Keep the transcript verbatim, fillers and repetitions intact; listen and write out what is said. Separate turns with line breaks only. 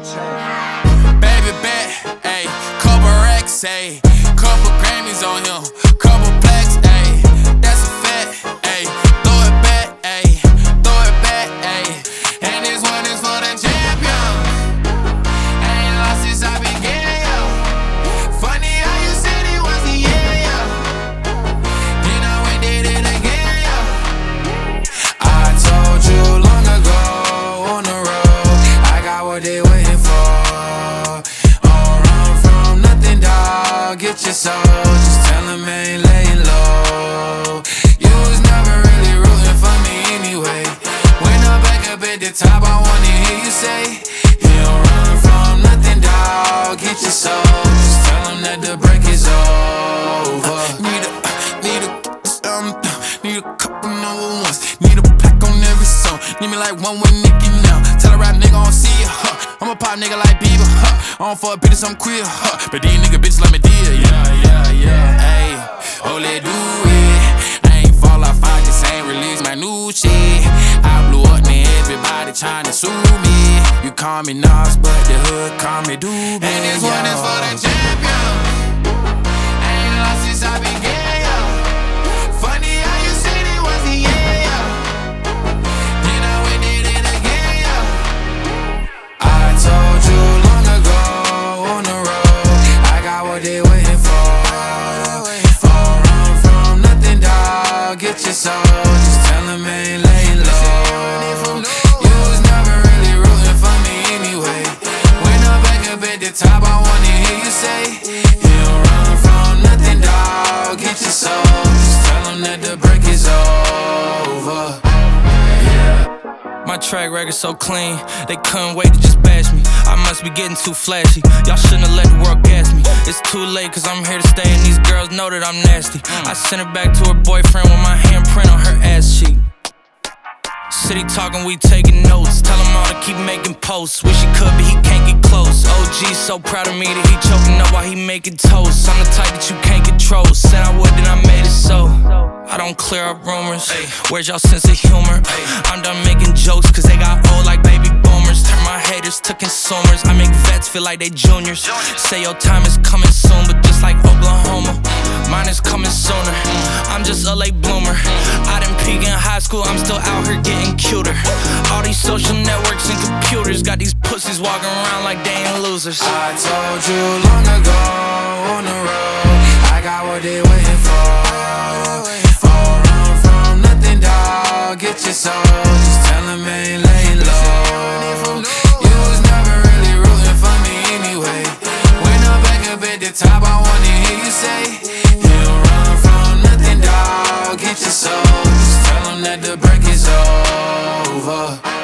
Baby bet, ayy, couple racks, ayy, couple Grammys on him, couple plaques, ayy, that's a fact, ayy, throw it back, ayy, throw it back, ayy, and this one is for the champion. Ain't lost since I began, yo. Funny how you said it was the year, yo. Then I went did it again, yo. I told you long ago on the road, I got what they waiting for. Get your soul, just tell him I ain't laying low. You was never really rooting for me anyway. When I'm back up at the top, I wanna hear you say, you don't run from nothing, dawg. Get your soul, just tell him that the break is over. Need a, need a, um, need a couple number ones. Need a pack on every song. Need me like one with Nicki now. Tell a rap nigga I don't see ya, huh. I'm a pop nigga like Bieber, huh. I don't fuck bitches, I'm queer, huh. But these nigga bitches like me dear, yeah, yeah, yeah. Ayy, oh let do it. I ain't fall off, I just ain't release my new shit. I blew up, now everybody tryna sue me. You call me Nas, but the hood call me Doobie. And this one is for the champion. Ain't lost since I began, yo. Funny how you said it was the year, yo. Then I went did it again, yo. I told you long ago on the road, I got what they waiting for. Don't run from nothing, dawg. Get your soul, just tell him I ain't laying low. You was never really rooting for me anyway. When I'm back up at the top, I wanna hear you say, you don't run from nothing, dawg. Get your soul, just tell him that the break is over.
My track record so clean, they couldn't wait to just bash me. I must be getting too flashy, y'all shouldn't have let the world gas me. It's too late cause I'm here to stay and these girls know that I'm nasty. I sent her back to her boyfriend with my handprint on her ass cheek. City talking, we taking notes. Tell him all to keep making posts. Wish he could, but he can't get close. O G's so proud of me that he choking up while he making toast. I'm the type that you can't control. Said I would, then I made it so. I don't clear up rumors. Where's y'all sense of humor? I'm done making jokes cause they got old like baby boomers. Turn my haters to consumers. I make vets feel like they juniors. Say your time is coming soon, but just like Oklahoma, mine is coming sooner. I'm just a late bloomer. I didn't peak in high school, I'm still out here getting cuter. All these social networks and computers got these pussies walking around like they ain't losers.
I told you long ago on the road, I got what they waiting for. Don't run from nothing, dawg. Get your soul, just tell him I ain't laying low. You was never really rooting for me anyway. When I'm back up at the top, I wanna hear you say, you don't run from nothing, dawg. Get your soul, just tell him that the break is over.